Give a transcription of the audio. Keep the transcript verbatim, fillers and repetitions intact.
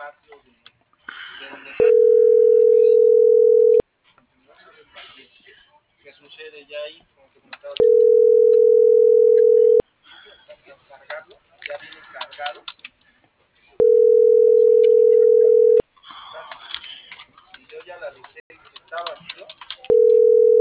espacio de, de donde ¿qué sucede ya ahí? Como te comentaba, cargarlo, ya viene cargado. Y yo ya la dejé, está vacío.